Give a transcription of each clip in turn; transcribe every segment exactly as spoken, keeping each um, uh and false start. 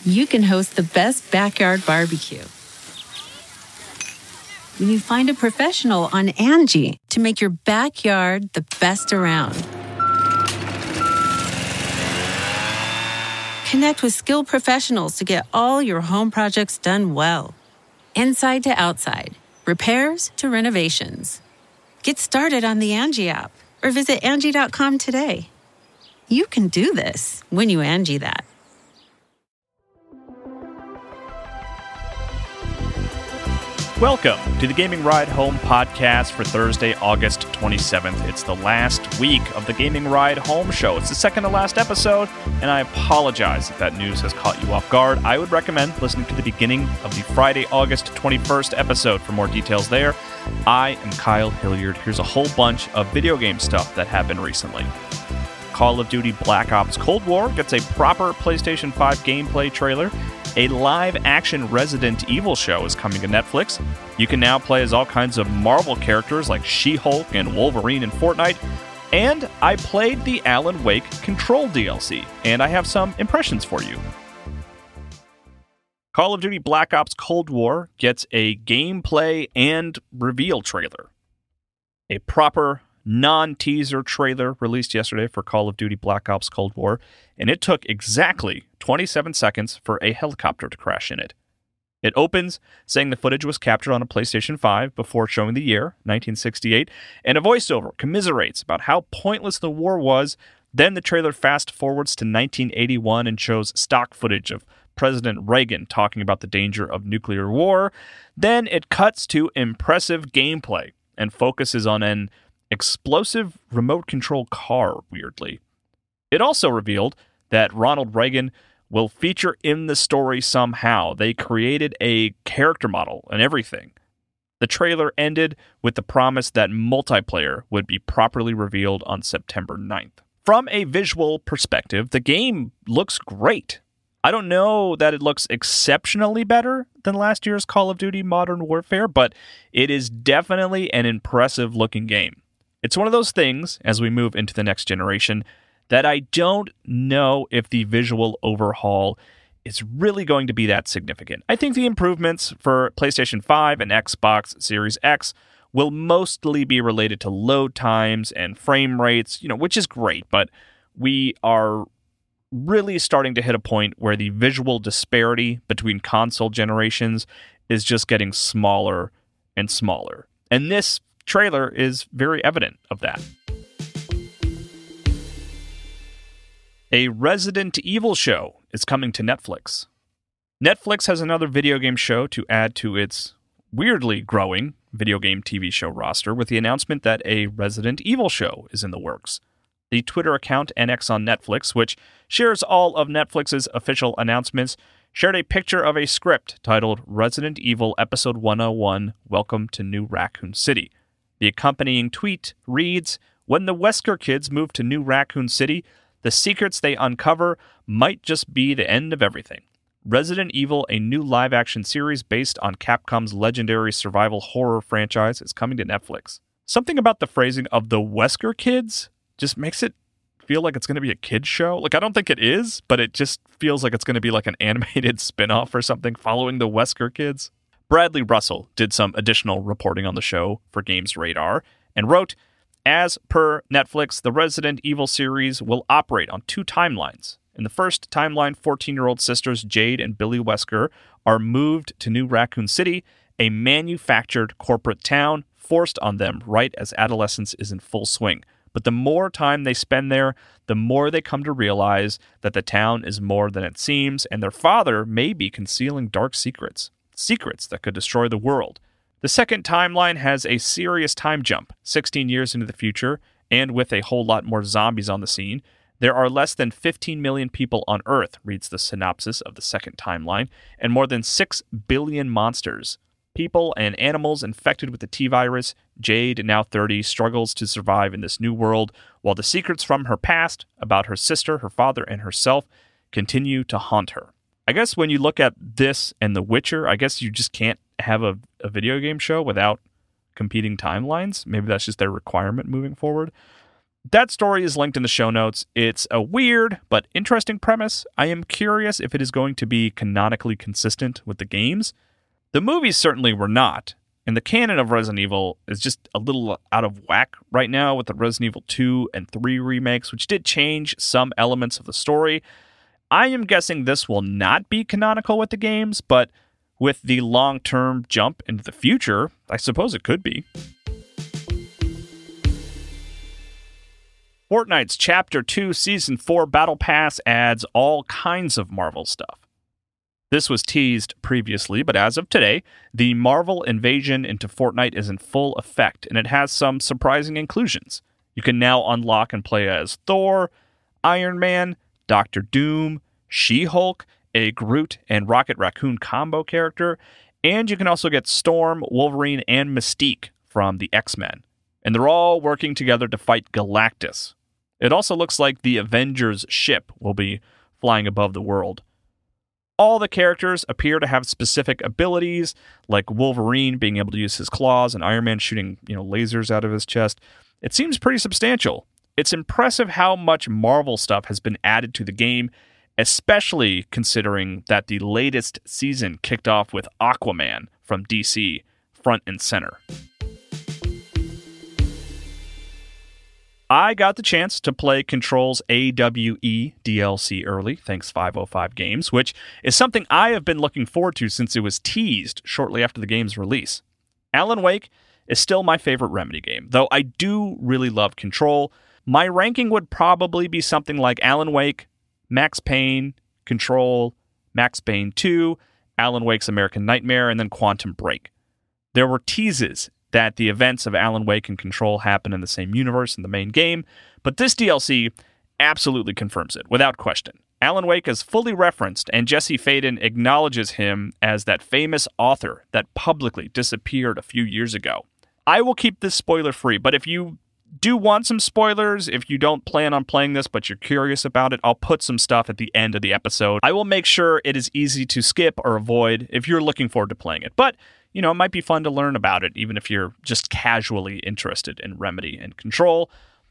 you can host the best backyard barbecue. When you find a professional on Angie to make your backyard the best around. Connect with skilled professionals to get all your home projects done well. Inside to outside, repairs to renovations. Get started on the Angie app or visit Angie dot com today. You can do this when you Angie that. Welcome to the Gaming Ride Home podcast for Thursday, August twenty-seventh. It's the last week of the Gaming Ride Home show. It's the second to last episode, and I apologize if that news has caught you off guard. I would recommend listening to the beginning of the Friday, August twenty-first episode for more details there. I am Kyle Hilliard. Here's a whole bunch of video game stuff that happened recently. Call of Duty Black Ops Cold War gets a proper PlayStation five gameplay trailer. A live-action Resident Evil show is coming to Netflix. You can now play as all kinds of Marvel characters like She-Hulk and Wolverine in Fortnite. And I played the Alan Wake Control D L C, and I have some impressions for you. Call of Duty Black Ops Cold War gets a gameplay and reveal trailer. A proper non-teaser trailer released yesterday for Call of Duty Black Ops Cold War, and it took exactly twenty-seven seconds for a helicopter to crash in it. It opens saying the footage was captured on a PlayStation five before showing the year, nineteen sixty-eight, and a voiceover commiserates about how pointless the war was. Then the trailer fast forwards to nineteen eighty-one and shows stock footage of President Reagan talking about the danger of nuclear war. Then it cuts to impressive gameplay and focuses on an explosive remote control car, weirdly. It also revealed that Ronald Reagan will feature in the story somehow. They created a character model and everything. The trailer ended with the promise that multiplayer would be properly revealed on September ninth. From a visual perspective, the game looks great. I don't know that it looks exceptionally better than last year's Call of Duty Modern Warfare, but it is definitely an impressive looking game. It's one of those things, as we move into the next generation, that I don't know if the visual overhaul is really going to be that significant. I think the improvements for PlayStation five and Xbox Series X will mostly be related to load times and frame rates, you know, which is great, but we are really starting to hit a point where the visual disparity between console generations is just getting smaller and smaller. And this trailer is very evident of that. A Resident Evil show is coming to Netflix. Netflix has another video game show to add to its weirdly growing video game T V show roster with the announcement that a Resident Evil show is in the works. The Twitter account N X on Netflix, which shares all of Netflix's official announcements, shared a picture of a script titled Resident Evil Episode one oh one, Welcome to New Raccoon City. The accompanying tweet reads, "When the Wesker kids move to New Raccoon City, the secrets they uncover might just be the end of everything. Resident Evil, a new live-action series based on Capcom's legendary survival horror franchise, is coming to Netflix." Something about the phrasing of the Wesker kids just makes it feel like it's going to be a kid's show. Like, I don't think it is, but it just feels like it's going to be like an animated spin-off or something following the Wesker kids. Bradley Russell did some additional reporting on the show for Games Radar and wrote, "As per Netflix, the Resident Evil series will operate on two timelines. In the first timeline, fourteen-year-old sisters Jade and Billy Wesker are moved to New Raccoon City, a manufactured corporate town forced on them right as adolescence is in full swing. But the more time they spend there, the more they come to realize that the town is more than it seems, and their father may be concealing dark secrets. Secrets that could destroy the world. The second timeline has a serious time jump, sixteen years into the future, and with a whole lot more zombies on the scene. There are less than fifteen million people on Earth," reads the synopsis of the second timeline, "and more than six billion monsters. People and animals infected with the T-virus. Jade, now thirty, struggles to survive in this new world, while the secrets from her past about her sister, her father, and herself continue to haunt her." I guess when you look at this and The Witcher, I guess you just can't have a, a video game show without competing timelines. Maybe that's just their requirement moving forward. That story is linked in the show notes. It's a weird but interesting premise. I am curious if it is going to be canonically consistent with the games. The movies certainly were not, and the canon of Resident Evil is just a little out of whack right now with the Resident Evil two and three remakes, which did change some elements of the story. I am guessing this will not be canonical with the games, but with the long-term jump into the future, I suppose it could be. Fortnite's Chapter two Season four Battle Pass adds all kinds of Marvel stuff. This was teased previously, but as of today, the Marvel invasion into Fortnite is in full effect, and it has some surprising inclusions. You can now unlock and play as Thor, Iron Man, Doctor Doom, She-Hulk, a Groot and Rocket Raccoon combo character, and you can also get Storm, Wolverine, and Mystique from the X-Men. And they're all working together to fight Galactus. It also looks like the Avengers ship will be flying above the world. All the characters appear to have specific abilities, like Wolverine being able to use his claws and Iron Man shooting, you know, lasers out of his chest. It seems pretty substantial. It's impressive how much Marvel stuff has been added to the game, especially considering that the latest season kicked off with Aquaman from D C front and center. I got the chance to play Control's A W E D L C early, thanks five oh five Games, which is something I have been looking forward to since it was teased shortly after the game's release. Alan Wake is still my favorite Remedy game, though I do really love Control. My ranking would probably be something like Alan Wake, Max Payne, Control, Max Payne two, Alan Wake's American Nightmare, and then Quantum Break. There were teases that the events of Alan Wake and Control happen in the same universe in the main game, but this D L C absolutely confirms it, without question. Alan Wake is fully referenced, and Jesse Faden acknowledges him as that famous author that publicly disappeared a few years ago. I will keep this spoiler-free, but if you do want some spoilers, if you don't plan on playing this but you're curious about it, I'll put some stuff at the end of the episode. I will make sure it is easy to skip or avoid if you're looking forward to playing it. But you know, it might be fun to learn about it, even if you're just casually interested in Remedy and Control.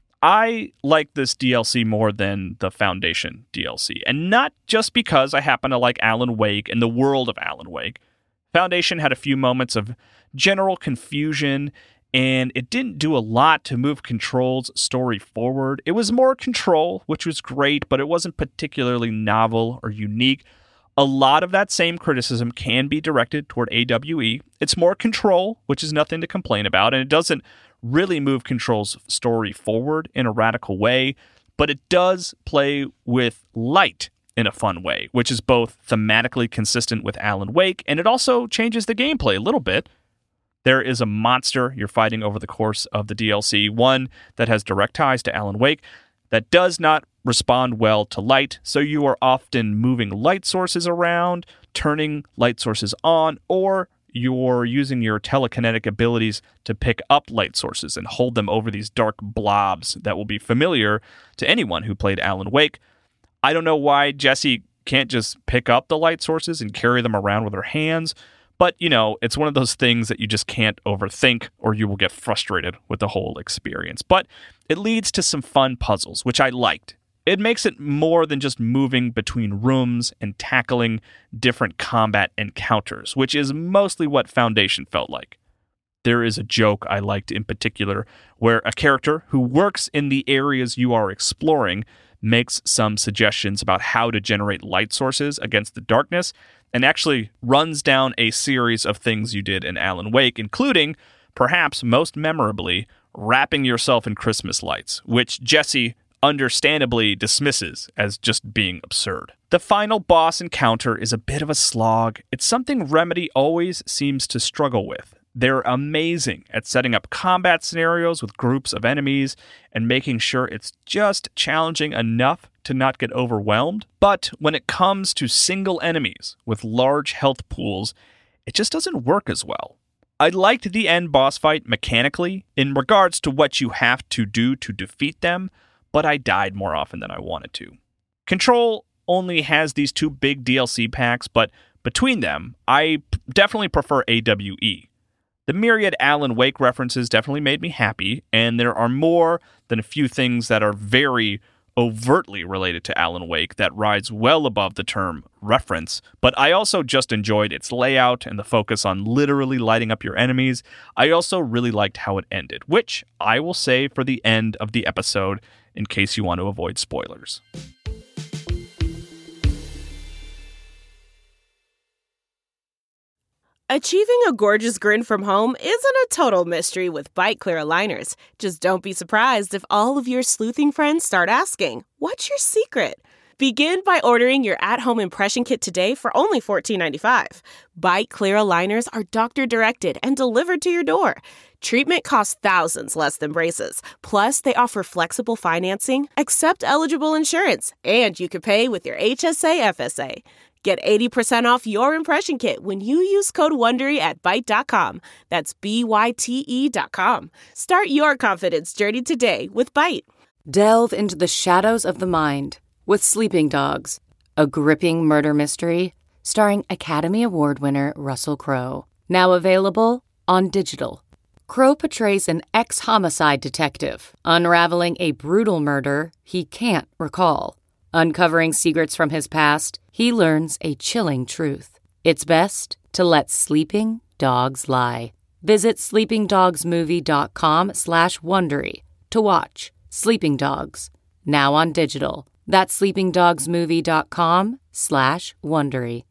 I like this D L C more than the Foundation D L C, and not just because I happen to like Alan Wake and the world of Alan Wake. Foundation had a few moments of general confusion, and it didn't do a lot to move Control's story forward. It was more Control, which was great, but it wasn't particularly novel or unique. A lot of that same criticism can be directed toward A W E. It's more Control, which is nothing to complain about, and it doesn't really move Control's story forward in a radical way, but it does play with light in a fun way, which is both thematically consistent with Alan Wake, and it also changes the gameplay a little bit. There is a monster you're fighting over the course of the D L C, one that has direct ties to Alan Wake, that does not respond well to light, so you are often moving light sources around, turning light sources on, or you're using your telekinetic abilities to pick up light sources and hold them over these dark blobs that will be familiar to anyone who played Alan Wake. I don't know why Jessie can't just pick up the light sources and carry them around with her hands, but, you know, it's one of those things that you just can't overthink or you will get frustrated with the whole experience. But it leads to some fun puzzles, which I liked. It makes it more than just moving between rooms and tackling different combat encounters, which is mostly what Foundation felt like. There is a joke I liked in particular where a character who works in the areas you are exploring makes some suggestions about how to generate light sources against the darkness, and actually runs down a series of things you did in Alan Wake, including, perhaps most memorably, wrapping yourself in Christmas lights, which Jessie understandably dismisses as just being absurd. The final boss encounter is a bit of a slog. It's something Remedy always seems to struggle with. They're amazing at setting up combat scenarios with groups of enemies and making sure it's just challenging enough to not get overwhelmed. But when it comes to single enemies with large health pools, it just doesn't work as well. I liked the end boss fight mechanically in regards to what you have to do to defeat them, but I died more often than I wanted to. Control only has these two big D L C packs, but between them, I p- definitely prefer A W E. The myriad Alan Wake references definitely made me happy, and there are more than a few things that are very overtly related to Alan Wake that rides well above the term reference, but I also just enjoyed its layout and the focus on literally lighting up your enemies. I also really liked how it ended, which I will save for the end of the episode in case you want to avoid spoilers. Achieving a gorgeous grin from home isn't a total mystery with Byte Clear aligners. Just don't be surprised if all of your sleuthing friends start asking, "What's your secret?" Begin by ordering your at-home impression kit today for only fourteen ninety-five. Byte Clear aligners are doctor-directed and delivered to your door. Treatment costs thousands less than braces. Plus, they offer flexible financing, accept eligible insurance, and you can pay with your H S A F S A. Get eighty percent off your impression kit when you use code WONDERY at byte dot com. That's B Y T E dot com. Start your confidence journey today with Byte. Delve into the shadows of the mind with Sleeping Dogs, a gripping murder mystery starring Academy Award winner Russell Crowe. Now available on digital. Crowe portrays an ex-homicide detective unraveling a brutal murder he can't recall. Uncovering secrets from his past, he learns a chilling truth. It's best to let sleeping dogs lie. Visit sleepingdogsmovie.com slash Wondery to watch Sleeping Dogs, now on digital. That's sleepingdogsmovie.com slash Wondery.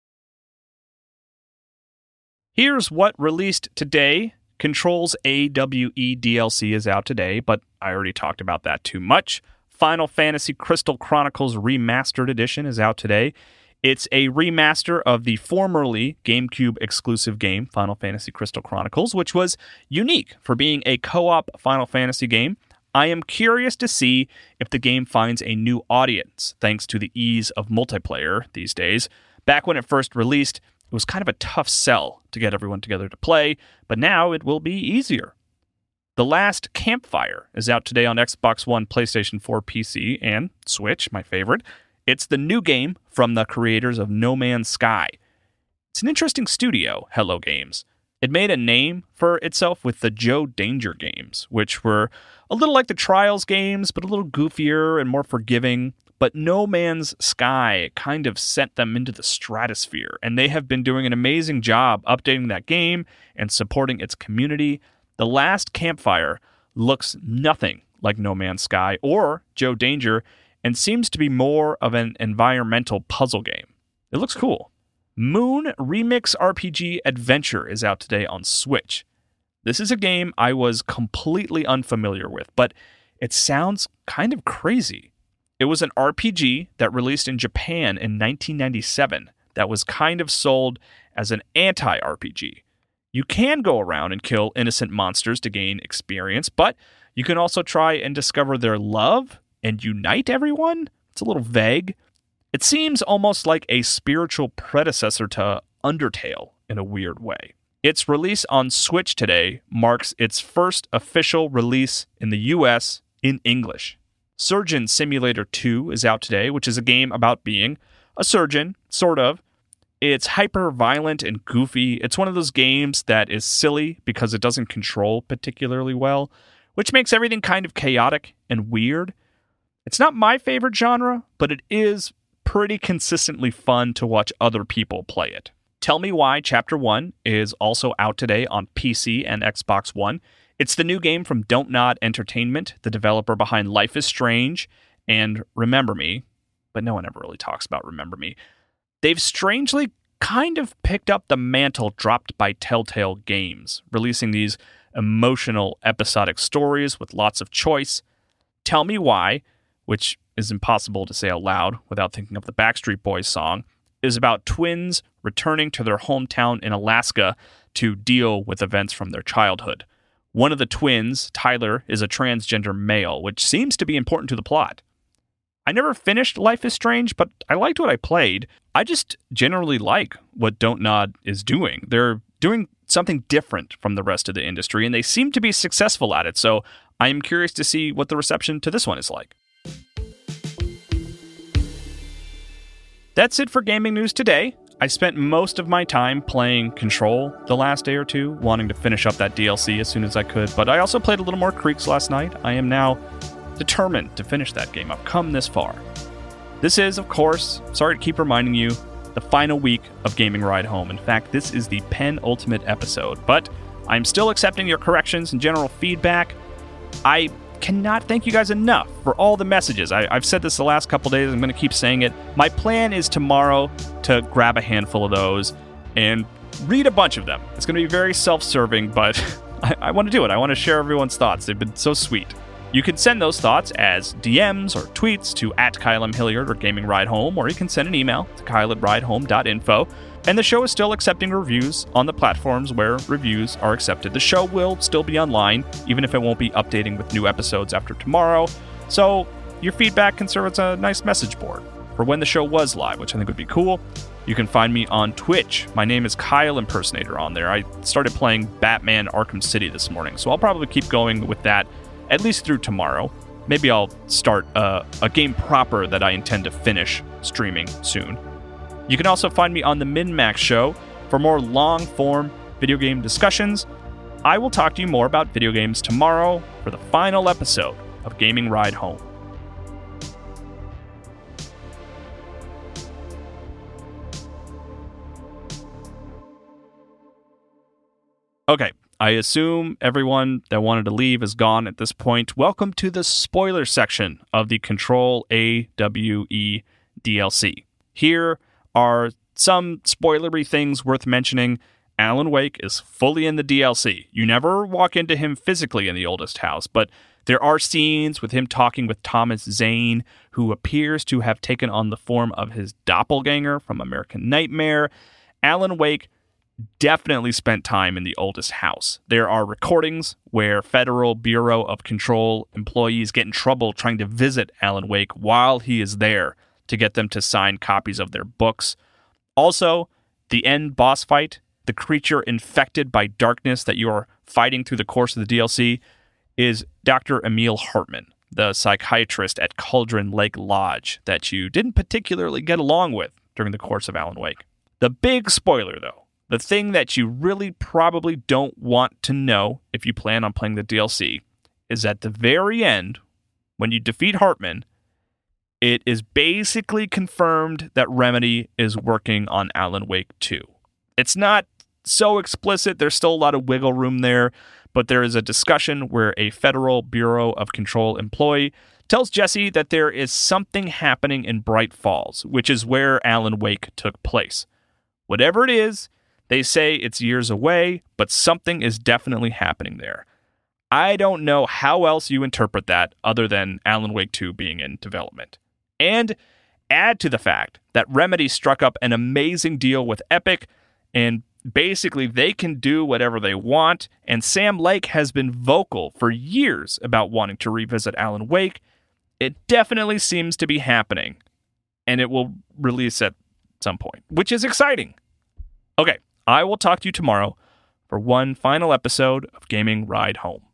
Here's what released today. Control's A W E D L C is out today, but I already talked about that too much. Final Fantasy Crystal Chronicles Remastered Edition is out today. It's a remaster of the formerly GameCube exclusive game, Final Fantasy Crystal Chronicles, which was unique for being a co-op Final Fantasy game. I am curious to see if the game finds a new audience, thanks to the ease of multiplayer these days. Back when it first released, it was kind of a tough sell to get everyone together to play, but now it will be easier. The Last Campfire is out today on Xbox One, PlayStation four, P C, and Switch, my favorite. It's the new game from the creators of No Man's Sky. It's an interesting studio, Hello Games. It made a name for itself with the Joe Danger games, which were a little like the Trials games, but a little goofier and more forgiving. But No Man's Sky kind of sent them into the stratosphere, and they have been doing an amazing job updating that game and supporting its community. The Last Campfire looks nothing like No Man's Sky or Joe Danger and seems to be more of an environmental puzzle game. It looks cool. Moon Remix R P G Adventure is out today on Switch. This is a game I was completely unfamiliar with, but it sounds kind of crazy. It was an R P G that released in Japan in nineteen ninety-seven that was kind of sold as an anti-R P G. You can go around and kill innocent monsters to gain experience, but you can also try and discover their love and unite everyone. It's a little vague. It seems almost like a spiritual predecessor to Undertale in a weird way. Its release on Switch today marks its first official release in the U S in English. Surgeon Simulator two is out today, which is a game about being a surgeon, sort of. It's hyper-violent and goofy. It's one of those games that is silly because it doesn't control particularly well, which makes everything kind of chaotic and weird. It's not my favorite genre, but it is pretty consistently fun to watch other people play it. Tell Me Why Chapter one is also out today on P C and Xbox One. It's the new game from Don't Nod Entertainment, the developer behind Life is Strange and Remember Me, but no one ever really talks about Remember Me. They've strangely kind of picked up the mantle dropped by Telltale Games, releasing these emotional episodic stories with lots of choice. Tell Me Why, which is impossible to say out loud without thinking of the Backstreet Boys song, is about twins returning to their hometown in Alaska to deal with events from their childhood. One of the twins, Tyler, is a transgender male, which seems to be important to the plot. I never finished Life is Strange, but I liked what I played. I just generally like what Don't Nod is doing. They're doing something different from the rest of the industry, and they seem to be successful at it, so I am curious to see what the reception to this one is like. That's it for gaming news today. I spent most of my time playing Control the last day or two, wanting to finish up that D L C as soon as I could, but I also played a little more Creeks last night. I am now determined to finish that game. I've come this far. This is, of course, sorry to keep reminding you, the final week of Gaming Ride Home. In fact, this is the penultimate episode, but I'm still accepting your corrections and general feedback. I cannot thank you guys enough for all the messages. I, I've said this the last couple days. I'm going to keep saying it. My plan is tomorrow to grab a handful of those and read a bunch of them. It's going to be very self-serving, but I, I want to do it. I want to share everyone's thoughts. They've been so sweet. You can send those thoughts as D Ms or tweets to at Kyle M. Hilliard or Gaming Ride Home, or you can send an email to kyle at ridehome dot info. And the show is still accepting reviews on the platforms where reviews are accepted. The show will still be online, even if it won't be updating with new episodes after tomorrow. So your feedback can serve as a nice message board for when the show was live, which I think would be cool. You can find me on Twitch. My name is Kyle Impersonator on there. I started playing Batman Arkham City this morning, so I'll probably keep going with that at least through tomorrow. Maybe I'll start a, a game proper that I intend to finish streaming soon. You can also find me on the MinMax Show for more long-form video game discussions. I will talk to you more about video games tomorrow for the final episode of Gaming Ride Home. Okay, I assume everyone that wanted to leave is gone at this point. Welcome to the spoiler section of the Control A W E D L C. Here are some spoilery things worth mentioning. Alan Wake is fully in the D L C. You never walk into him physically in the oldest house, but there are scenes with him talking with Thomas Zane, who appears to have taken on the form of his doppelganger from American Nightmare. Alan Wake definitely spent time in the oldest house. There are recordings where Federal Bureau of Control employees get in trouble trying to visit Alan Wake while he is there to get them to sign copies of their books. Also, the end boss fight, the creature infected by darkness that you are fighting through the course of the D L C, is Doctor Emil Hartman, the psychiatrist at Cauldron Lake Lodge that you didn't particularly get along with during the course of Alan Wake. The big spoiler, though, the thing that you really probably don't want to know if you plan on playing the D L C, is at the very end, when you defeat Hartman, it is basically confirmed that Remedy is working on Alan Wake two. It's not so explicit, there's still a lot of wiggle room there, but there is a discussion where a Federal Bureau of Control employee tells Jesse that there is something happening in Bright Falls, which is where Alan Wake took place. Whatever it is, they say it's years away, but something is definitely happening there. I don't know how else you interpret that other than Alan Wake two being in development. And add to the fact that Remedy struck up an amazing deal with Epic, and basically they can do whatever they want, and Sam Lake has been vocal for years about wanting to revisit Alan Wake. It definitely seems to be happening, and it will release at some point, which is exciting. Okay, I will talk to you tomorrow for one final episode of Gaming Ride Home.